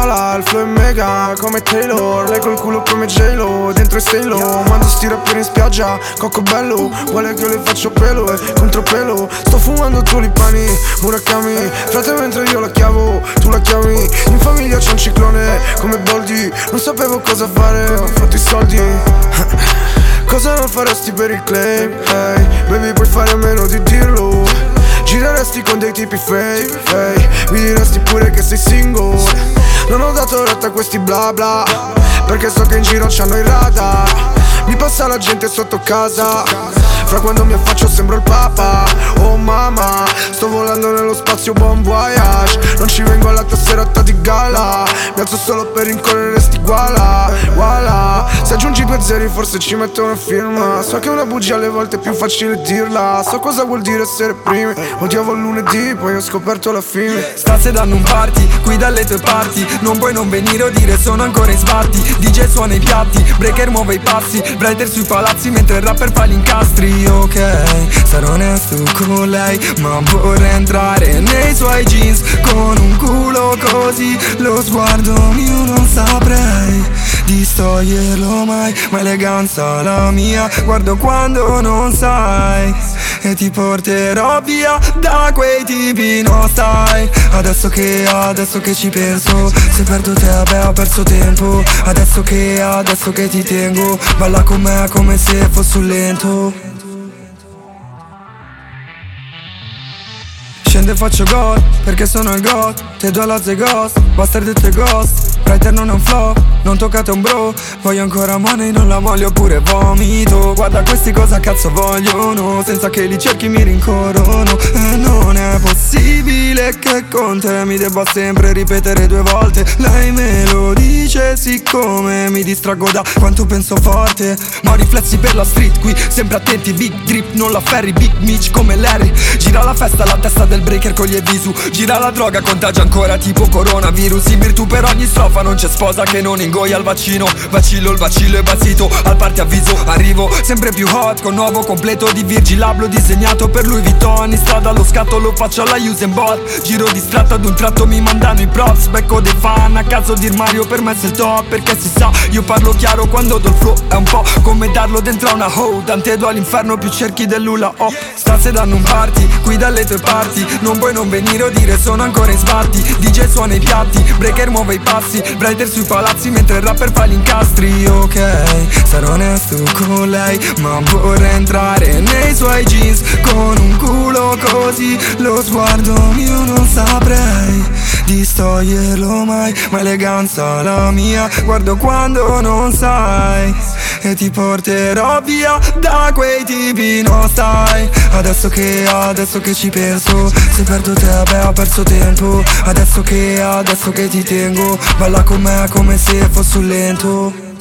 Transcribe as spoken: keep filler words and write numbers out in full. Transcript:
scala, il flow è mega come Taylor. Lei col culo come J-Lo, dentro è Stay-Lo. Mando sti rapperi in spiaggia, cocco bello. Vuole che io le faccio pelo e contropelo. Sto fumando tulipani, Murakami. Frate mentre io la chiavo, tu la chiami. In famiglia c'è un ciclone come Boldi. Non sapevo cosa fare, ho fatto i soldi. Cosa non faresti per il claim? Hey, baby puoi fare a meno di dirlo. Gireresti con dei tipi fake, hey, mi diresti pure che sei single. Non ho dato retta a questi bla bla, perché so che in giro c'hanno i radar. Mi passa la gente sotto casa, fra quando mi affaccio sembro il papa. Oh mamma, sto volando nello spazio, buon voyage. Non ci vengo alla tua serata di gala, mi alzo solo per rincorrere sti guala, guala. Se aggiungi due zeri forse ci metto una firma. So che una bugia alle volte è più facile dirla. So cosa vuol dire essere primi. Odiavo il lunedì, poi ho scoperto la fine. Stasera danno un party, qui dalle tue parti. Non puoi non venire o dire sono ancora in sbatti. D J suona i piatti, breaker muove i passi. Writer sui palazzi mentre il rapper fa gli incastri. Ok, sarò onesto con lei, ma vorrei entrare nei suoi jeans con un culo così. Lo sguardo mio non saprei distoglierlo mai, ma eleganza la mia. Guardo quando non sai e ti porterò via da quei tipi, no stai. Adesso che, adesso che ci penso, se perdo te vabbè ho perso tempo. Adesso che, adesso che ti tengo, balla con me come se fossi un lento. Scendo e faccio gol, perché sono il god. Te do la The Ghost, bastard e ghost. Writer non è un flop, non toccate un bro. Voglio ancora money, non la voglio oppure vomito. Guarda questi cosa cazzo vogliono, senza che li cerchi mi rincorrono. E non è possibile che con te mi debba sempre ripetere due volte. Lei me lo dice siccome mi distraggo da quanto penso forte. Ma ho riflessi per la street qui, sempre attenti, big drip, non la ferri, big Mitch come Larry. Gira la festa alla testa del breaker con gli Evisu. Gira la droga, contagia ancora tipo coronavirus. In virtù per ogni strofa non c'è sposa che non ingoia il vaccino. Vacillo, il vacillo è basito, al party avviso. Arrivo sempre più hot con nuovo completo di Virgil Abloh disegnato per Louis Vuitton. In strada allo scatto lo faccio alla Usain Bolt. Giro distratto ad un tratto mi mandano i props. Becco dei fan a caso dir Mario per me sei il top. Perché si sa io parlo chiaro quando do il flow. È un po' come darlo dentro a una hoe. Dante do all'inferno più cerchi dell'ula oh. Stasera danno un party, qui dalle tue parti. Non puoi non venire o dire sono ancora in sbatti. D J suona i piatti, breaker muove i passi. Writer sui palazzi mentre il rapper fa gli incastri. Ok, sarò onesto con lei, ma vorrei entrare nei suoi jeans con un culo così. Lo sguardo mio non saprei distoglierlo mai, ma eleganza la mia. Guardo quando non sai e ti porterò via da quei tipi, no stai. Adesso che, adesso che ci penso, se perdo te vabbè ho perso tempo. Adesso che, adesso che ti tengo, balla con me come se fossi un lento.